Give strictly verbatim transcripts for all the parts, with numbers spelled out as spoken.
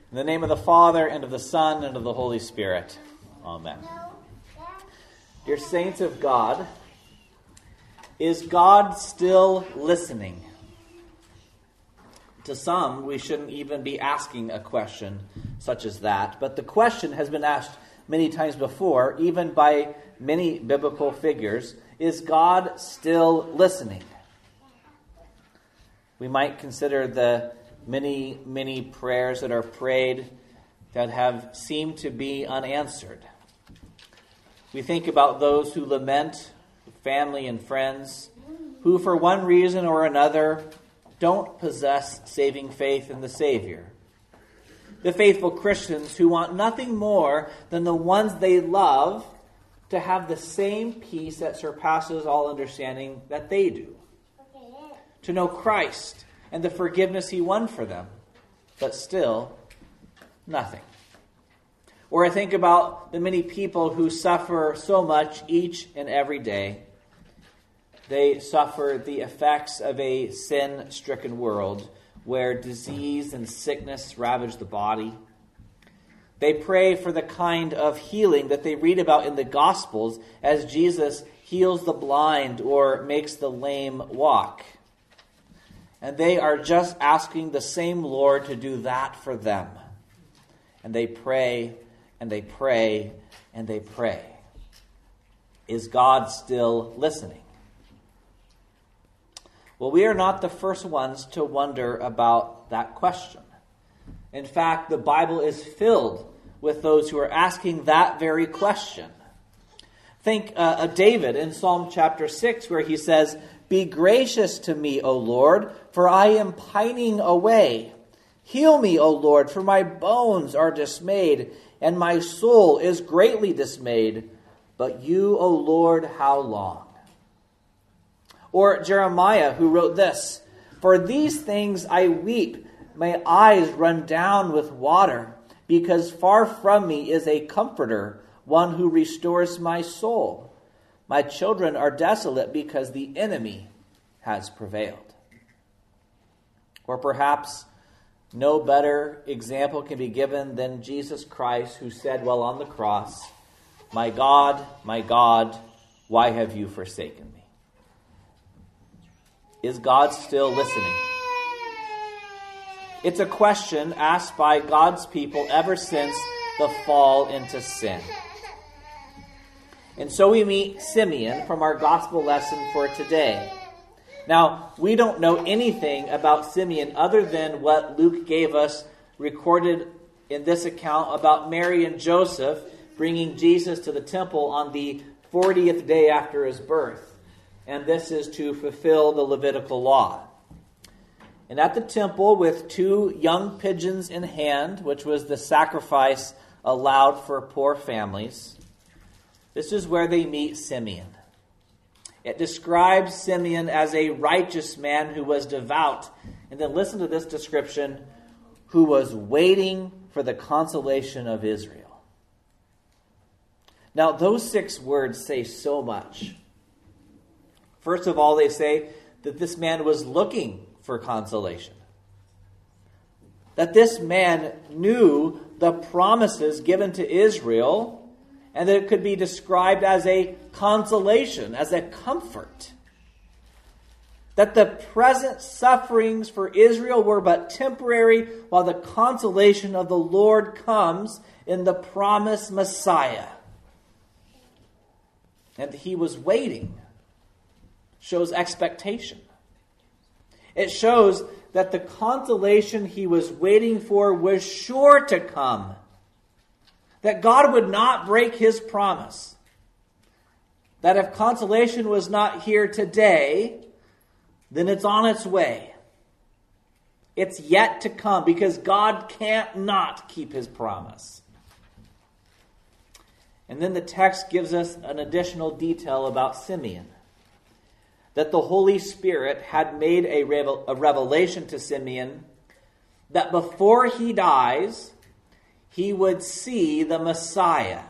In the name of the Father, and of the Son, and of the Holy Spirit. Amen. Dear saints of God, is God still listening? To some, we shouldn't even be asking a question such as that. But the question has been asked many times before, even by many biblical figures. Is God still listening? We might consider the many, many prayers that are prayed that have seemed to be unanswered. We think about those who lament, family and friends, who for one reason or another don't possess saving faith in the Savior. The faithful Christians who want nothing more than the ones they love to have the same peace that surpasses all understanding that they do. To know Christ and the forgiveness He won for them, but still nothing. Or I think about the many people who suffer so much each and every day. They suffer the effects of a sin-stricken world where disease and sickness ravage the body. They pray for the kind of healing that they read about in the Gospels as Jesus heals the blind or makes the lame walk. And they are just asking the same Lord to do that for them. And they pray, and they pray, and they pray. Is God still listening? Well, we are not the first ones to wonder about that question. In fact, the Bible is filled with those who are asking that very question. Think uh, of David in Psalm chapter six, where he says, "Be gracious to me, O Lord, for I am pining away. Heal me, O Lord, for my bones are dismayed, and my soul is greatly dismayed. But you, O Lord, how long?" Or Jeremiah, who wrote this, "For these things I weep, my eyes run down with water, because far from me is a comforter, one who restores my soul. My children are desolate because the enemy has prevailed." Or perhaps no better example can be given than Jesus Christ, who said while on the cross, "My God, my God, why have you forsaken me?" Is God still listening? It's a question asked by God's people ever since the fall into sin. And so we meet Simeon from our gospel lesson for today. Now, we don't know anything about Simeon other than what Luke gave us recorded in this account about Mary and Joseph bringing Jesus to the temple on the fortieth day after his birth. And this is to fulfill the Levitical law. And at the temple, with two young pigeons in hand, which was the sacrifice allowed for poor families, this is where they meet Simeon. It describes Simeon as a righteous man who was devout. And then listen to this description, who was waiting for the consolation of Israel. Now, those six words say so much. First of all, they say that this man was looking for consolation. That this man knew the promises given to Israel, and that it could be described as a consolation, as a comfort. That the present sufferings for Israel were but temporary, while the consolation of the Lord comes in the promised Messiah. And he was waiting. Shows expectation. It shows that the consolation he was waiting for was sure to come. That God would not break his promise. That if consolation was not here today, then it's on its way. It's yet to come, because God can't not keep his promise. And then the text gives us an additional detail about Simeon. That the Holy Spirit had made a, revel- a revelation to Simeon that before he dies, he would see the Messiah.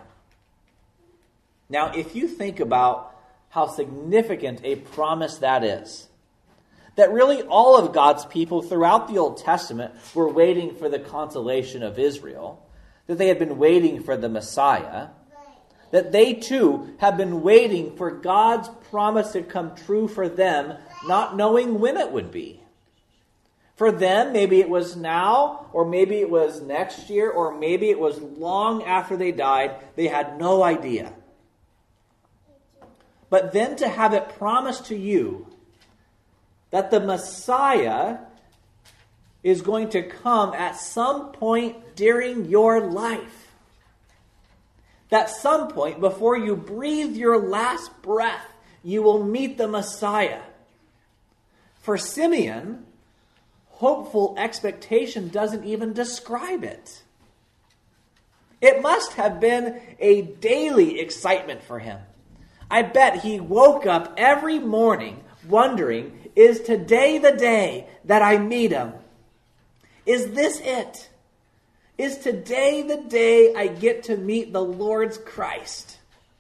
Now, if you think about how significant a promise that is, that really all of God's people throughout the Old Testament were waiting for the consolation of Israel, that they had been waiting for the Messiah, that they too have been waiting for God's promise to come true for them, not knowing when it would be. For them, maybe it was now, or maybe it was next year, or maybe it was long after they died. They had no idea. But then to have it promised to you that the Messiah is going to come at some point during your life. That some point before you breathe your last breath, you will meet the Messiah. For Simeon, hopeful expectation doesn't even describe it. It must have been a daily excitement for him. I bet he woke up every morning wondering, is today the day that I meet him? Is this it? Is today the day I get to meet the Lord's Christ?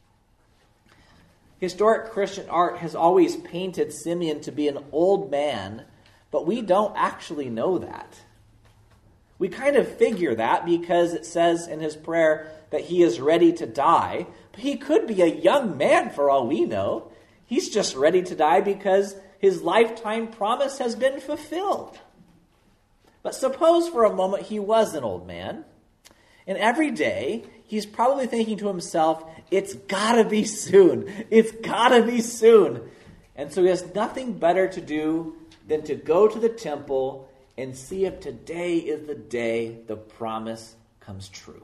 Historic Christian art has always painted Simeon to be an old man, but we don't actually know that. We kind of figure that because it says in his prayer that he is ready to die, but he could be a young man for all we know. He's just ready to die because his lifetime promise has been fulfilled. But suppose for a moment he was an old man, and every day he's probably thinking to himself, it's gotta be soon, it's gotta be soon. And so he has nothing better to do than to go to the temple and see if today is the day the promise comes true.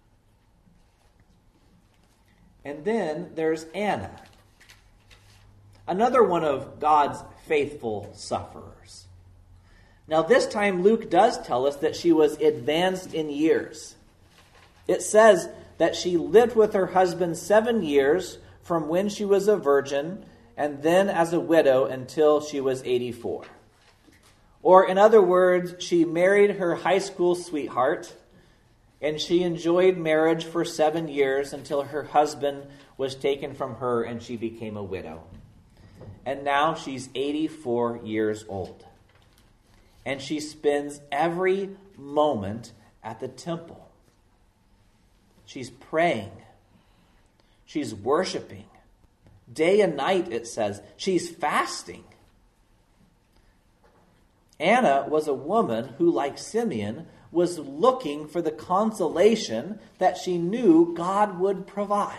And then there's Anna, another one of God's faithful sufferers. Now this time Luke does tell us that she was advanced in years. It says that she lived with her husband seven years from when she was a virgin and then as a widow until she was eighty-four. Or in other words, she married her high school sweetheart and she enjoyed marriage for seven years until her husband was taken from her and she became a widow. And now she's eighty-four years old. And she spends every moment at the temple. She's praying. She's worshiping. Day and night, it says. She's fasting. Anna was a woman who, like Simeon, was looking for the consolation that she knew God would provide.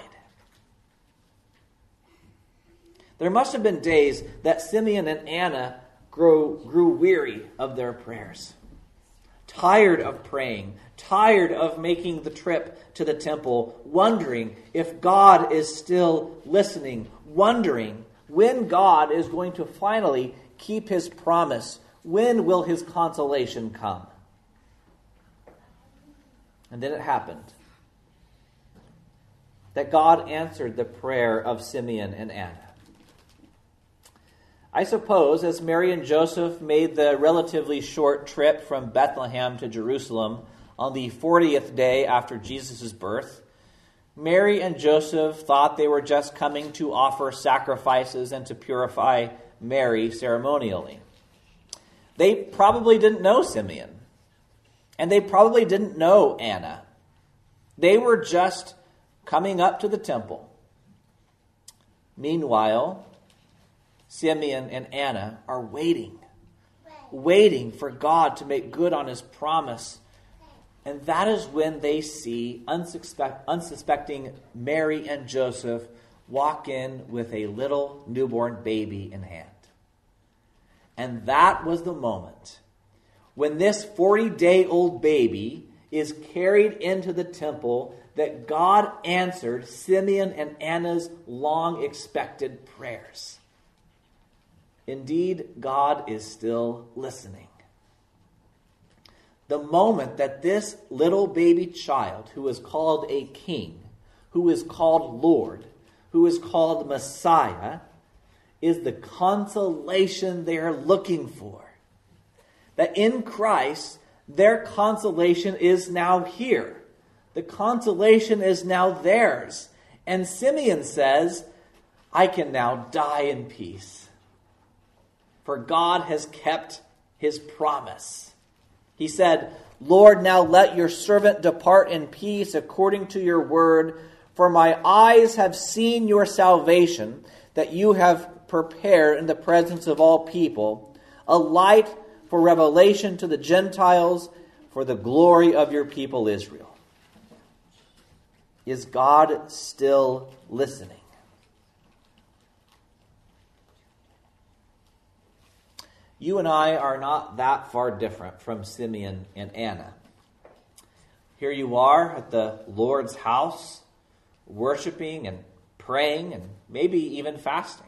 There must have been days that Simeon and Anna grew, grew weary of their prayers, tired of praying, tired of making the trip to the temple, wondering if God is still listening, wondering when God is going to finally keep his promise. When will his consolation come? And then it happened that God answered the prayer of Simeon and Anna. I suppose as Mary and Joseph made the relatively short trip from Bethlehem to Jerusalem on the fortieth day after Jesus' birth, Mary and Joseph thought they were just coming to offer sacrifices and to purify Mary ceremonially. They probably didn't know Simeon, and they probably didn't know Anna. They were just coming up to the temple. Meanwhile, Simeon and Anna are waiting, waiting for God to make good on his promise. And that is when they see unsuspect, unsuspecting Mary and Joseph walk in with a little newborn baby in hand. And that was the moment when this forty-day-old baby is carried into the temple that God answered Simeon and Anna's long-expected prayers. Indeed, God is still listening. The moment that this little baby child, who is called a king, who is called Lord, who is called Messiah, is the consolation they are looking for. That in Christ, their consolation is now here. The consolation is now theirs. And Simeon says, I can now die in peace. for God has kept his promise. He said, Lord, now let your servant depart in peace according to your word, for my eyes have seen your salvation, that you have prepared in the presence of all people, a light for revelation to the Gentiles, for the glory of your people Israel. Is God still listening? You and I are not that far different from Simeon and Anna. Here you are at the Lord's house, worshiping and praying and maybe even fasting.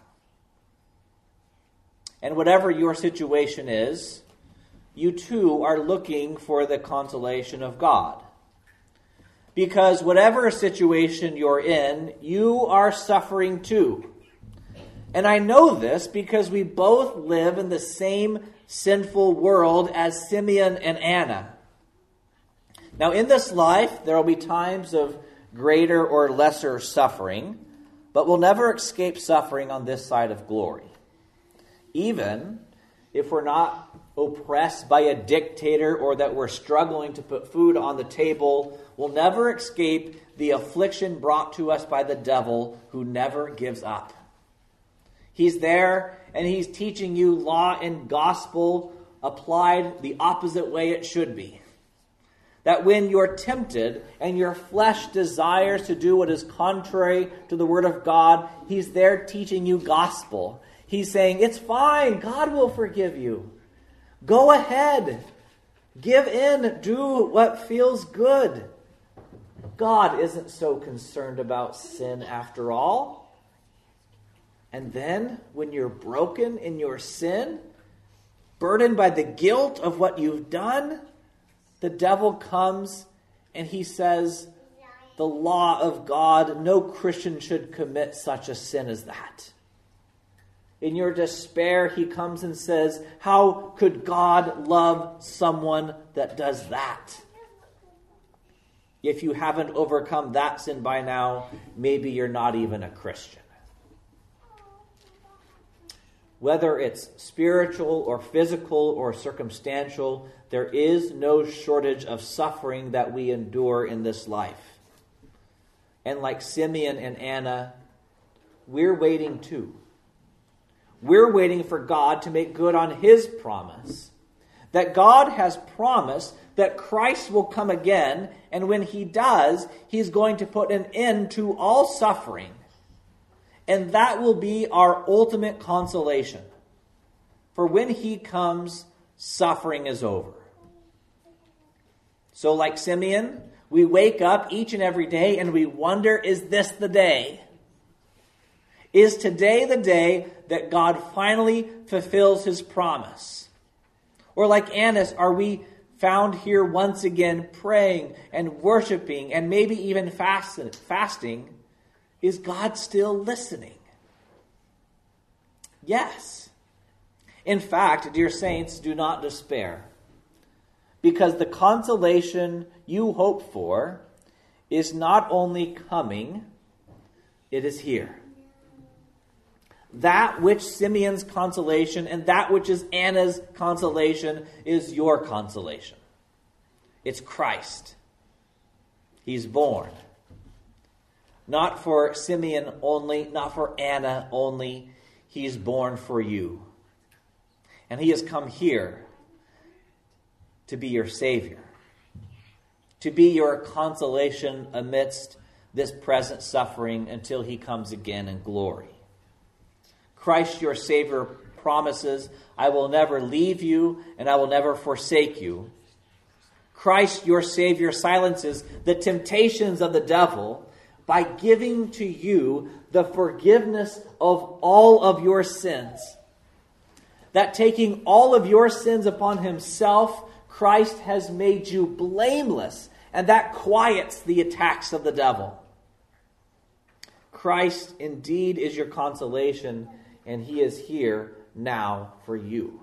And whatever your situation is, you too are looking for the consolation of God. Because whatever situation you're in, you are suffering too. And I know this because we both live in the same sinful world as Simeon and Anna. Now, in this life, there will be times of greater or lesser suffering, but we'll never escape suffering on this side of glory. Even if we're not oppressed by a dictator or that we're struggling to put food on the table, we'll never escape the affliction brought to us by the devil, who never gives up. He's there and he's teaching you law and gospel applied the opposite way it should be. That when you're tempted and your flesh desires to do what is contrary to the word of God, he's there teaching you gospel. He's saying, it's fine, God will forgive you. Go ahead. Give in. Do what feels good. God isn't so concerned about sin after all. And then, when you're broken in your sin, burdened by the guilt of what you've done, the devil comes and he says, the law of God, no Christian should commit such a sin as that. In your despair, he comes and says, how could God love someone that does that? If you haven't overcome that sin by now, maybe you're not even a Christian. Whether it's spiritual or physical or circumstantial, there is no shortage of suffering that we endure in this life. And like Simeon and Anna, we're waiting too. We're waiting for God to make good on his promise. That God has promised that Christ will come again, and when he does, he's going to put an end to all suffering. And that will be our ultimate consolation. For when he comes, suffering is over. So like Simeon, we wake up each and every day and we wonder, is this the day? Is today the day that God finally fulfills his promise? Or like Annas, are we found here once again praying and worshiping and maybe even fast- fasting? Is God still listening? Yes. In fact, dear saints, do not despair, because the consolation you hope for is not only coming, it is here. That which Simeon's consolation and that which is Anna's consolation is your consolation. It's Christ. He's born. Not for Simeon only, not for Anna only. He's born for you. And he has come here to be your Savior, to be your consolation amidst this present suffering until he comes again in glory. Christ, your Savior, promises, I will never leave you and I will never forsake you. Christ, your Savior, silences the temptations of the devil by giving to you the forgiveness of all of your sins. That taking all of your sins upon himself, Christ has made you blameless, and that quiets the attacks of the devil. Christ indeed is your consolation, and he is here now for you.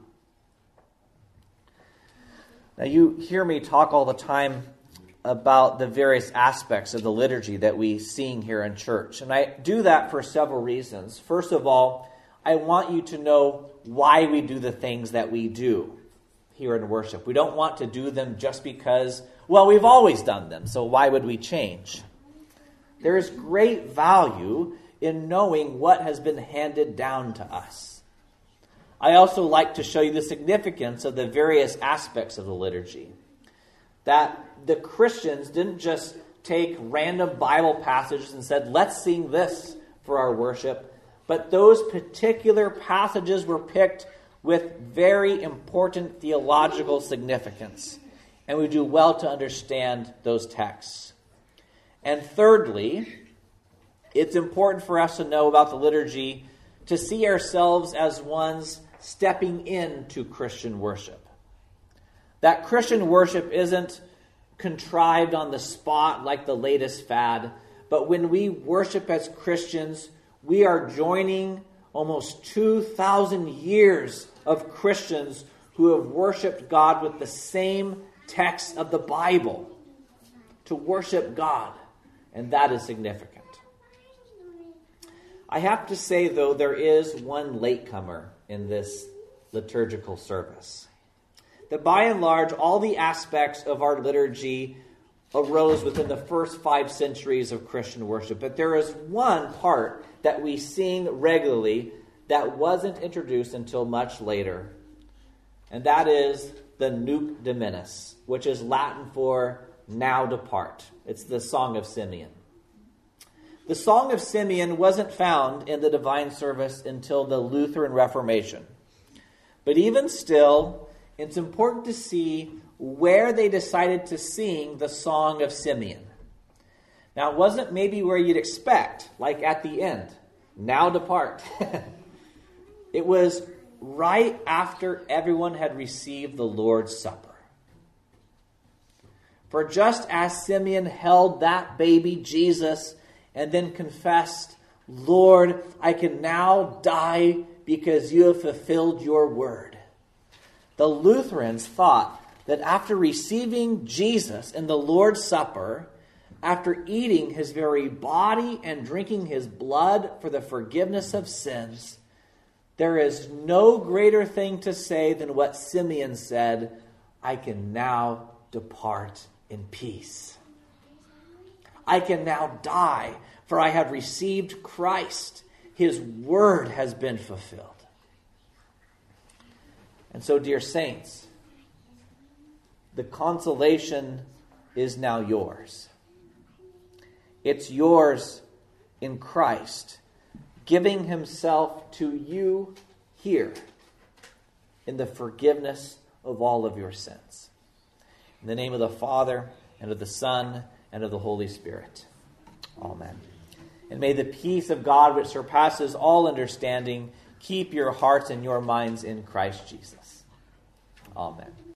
Now you hear me talk all the time about the various aspects of the liturgy that we sing here in church. And I do that for several reasons. First of all, I want you to know why we do the things that we do here in worship. We don't want to do them just because, well, we've always done them, so why would we change? There is great value in knowing what has been handed down to us. I also like to show you the significance of the various aspects of the liturgy. That the Christians didn't just take random Bible passages and said, let's sing this for our worship, but those particular passages were picked with very important theological significance, and we do well to understand those texts. And thirdly, it's important for us to know about the liturgy to see ourselves as ones stepping into Christian worship. That Christian worship isn't contrived on the spot like the latest fad, but when we worship as Christians, we are joining almost two thousand years of Christians who have worshiped God with the same text of the Bible to worship God, and that is significant. I have to say, though, there is one latecomer in this liturgical service. That by and large, all the aspects of our liturgy arose within the first five centuries of Christian worship. But there is one part that we sing regularly that wasn't introduced until much later. And that is the Nunc Dimittis, which is Latin for now depart. It's the Song of Simeon. The Song of Simeon wasn't found in the divine service until the Lutheran Reformation. But even still, it's important to see where they decided to sing the Song of Simeon. Now, it wasn't maybe where you'd expect, like at the end, now depart. It was right after everyone had received the Lord's Supper. For just as Simeon held that baby Jesus and then confessed, Lord, I can now die because you have fulfilled your word. The Lutherans thought that after receiving Jesus in the Lord's Supper, after eating his very body and drinking his blood for the forgiveness of sins, there is no greater thing to say than what Simeon said, I can now depart in peace. I can now die, for I have received Christ. His word has been fulfilled. And so, dear saints, the consolation is now yours. It's yours in Christ, giving himself to you here in the forgiveness of all of your sins. In the name of the Father, and of the Son, and of the Holy Spirit. Amen. And may the peace of God, which surpasses all understanding, keep your hearts and your minds in Christ Jesus. Amen.